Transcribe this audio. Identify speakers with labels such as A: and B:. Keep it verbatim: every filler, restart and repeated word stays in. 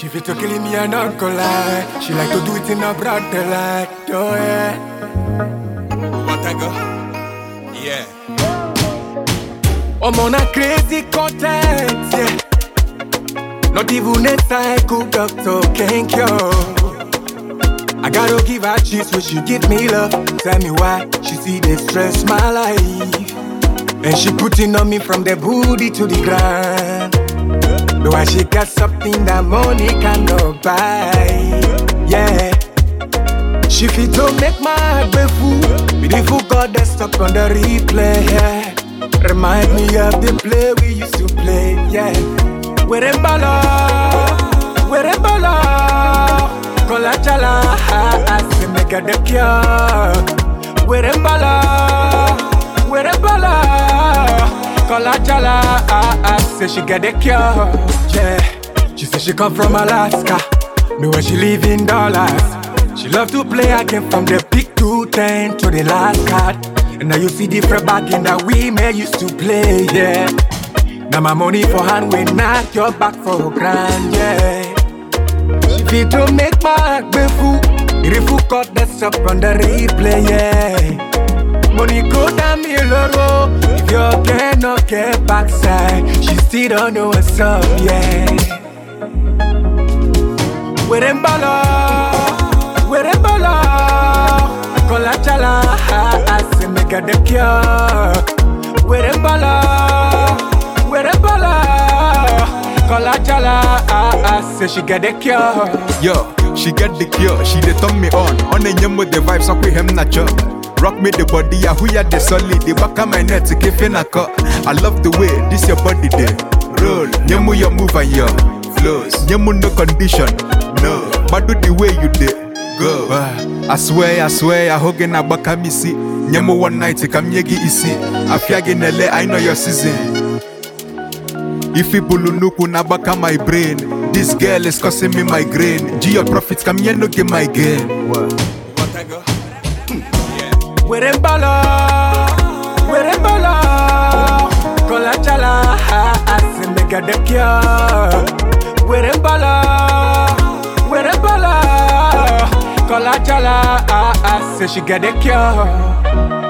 A: She fit to kill me and not go lie. She like to do it in a broad daylight. Oh yeah.
B: What I go? Yeah.
A: I'm on a crazy content, yeah. Not even a psycho doctor can cure. I gotta give her cheese when she give me love. Tell me why she see they stress my life. And she putting on me from the booty to the ground. But why she got something that money cannot buy. Yeah. She fit to make my heart be full. Beautiful God that's stuck on the replay, yeah. Remind me of the play we used to play, yeah. We're in bala, we're in bala. Kola chala, I say make a the cure. We're in bala, we're in bala. Kola chala, I say she get the cure, yeah. She say she come from Alaska, know where she live in dollars. She love to play again from the big two ten to the last card. And now you see different bagging that we may used to play, yeah. Now my money for hand, we knock your back for a grand, yeah. She fit to make my heart be full. Beautiful cut that's up on the replay, yeah. Money go down me low. If you cannot get backside, she still don't know what's up, yeah. We're in bala, we're in bala. Kola chala, I say make a the cure. We're in bala, we're in bala. Kola chala, I say she get the cure.
B: Yo, she get the cure, she dey turn me on. On a nyemo the vibes, so we hem nacho. Rock me the body, yeah, who ya the solid. The back of my neck to give in a cut. I love the way this your body there. Roll, nyemo your move and your flows. Nyemo no condition, no. But do the way you did. Go. I swear, I swear, I hug in a back me see. Nyemo one night, come yegi isi. I fiag in L A, I know your season. If you bulunuku na baka my brain, this girl is causing me migraine. G your profits, come here no get my gain. What? What I go?
A: We're in bala, we're in bala. Kola chala, I say make a the cure. We're in bala, we're in bala. Kola chala, I say she get the cure.